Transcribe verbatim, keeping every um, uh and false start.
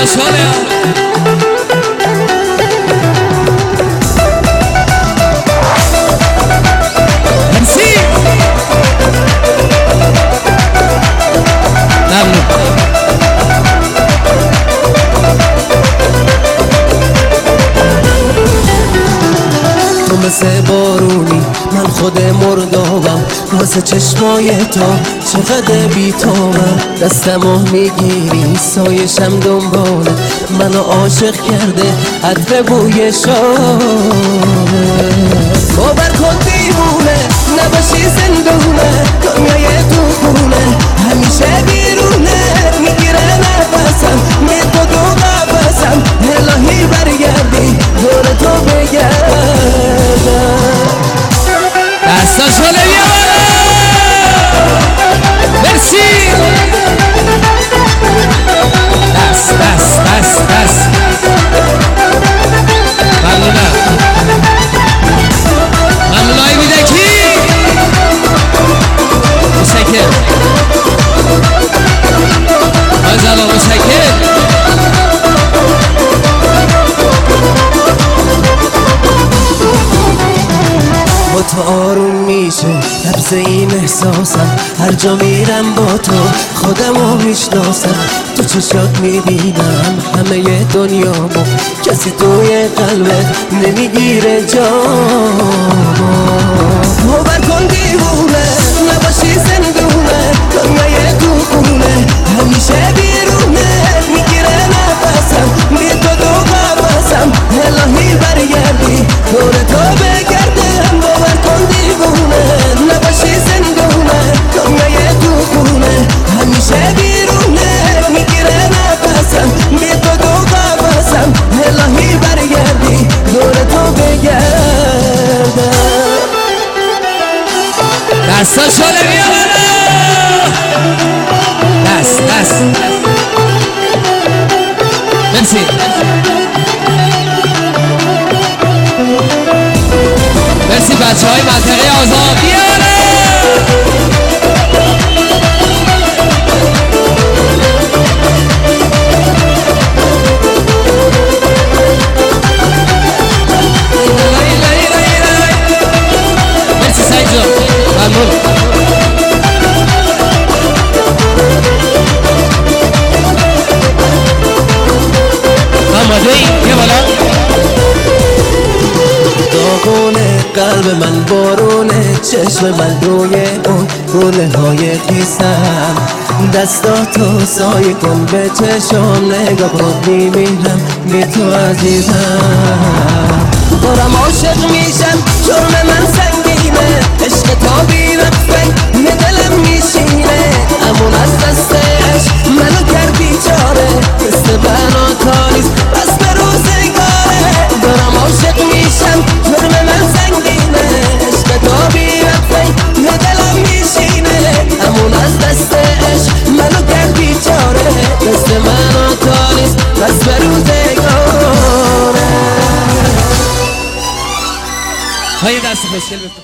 شاله مرسی ممنون. تو مثل بارونی من خود مردابم، واسه چشمای تو چقدر بیتابم. دستمو میگیری سایشم دنباله، منو عاشق کرده عطر بوی شامه. باور کن دیوونه نباشی زندونه، دنیای تو خونه همیشه بیرونه. میگیره نفسم میدو دو قفسم، الهی برگردی دور تو بگردم. دستا شاله بیا مرسی. دست دست دست دست ممنونم ممنونای میده کی مشکل مازالا مشکل. با تو آروم میشه نبض این احساسم، هر جا میرم با تو خودمو میشناسم. تو چشات میبینم همه دنیامو، کسی توی قلبت نمیگیره جامو. باور کن دیوونه نباشی زندونه، دنیای تو خونه همیشه بیرونه. میگیره نفسم بی تو دو قفسم، الهی برگردی دور تو بگردم. باور کن دیوونه نباشی زندونه، دنیای تو خونه همیشه بیرونه. میگیره نفسم بی تو دو قفسم، الهی برگردی دور تو بگردم. دستا شاله بیا دست دست مرسی. مرسی بچه های منطقه آزاد بیاره. مرسی سعید جان ممنون. آماده ای یه بالا. داغونه قلب من بارونه، چشم من روی اون گله های خیسم. دستاتو سایه کن به چشم نگاه کن، میمیرم بی تو عزیزم. دارم عاشق میشم جرم من سنگینه، عشق تا بیرفته دلم میشینه. امون از دستش منو کرد بیچاره، مثل بنا تاریز بس به روزگاره. دارم عاشق میشم جرم من سنگینه، عشق تا بیرفته دلم میشینه. امون از دستش منو کرد بیچاره، مثل بنا تاریز بس به روزگاره. های دست خوشگل بکن.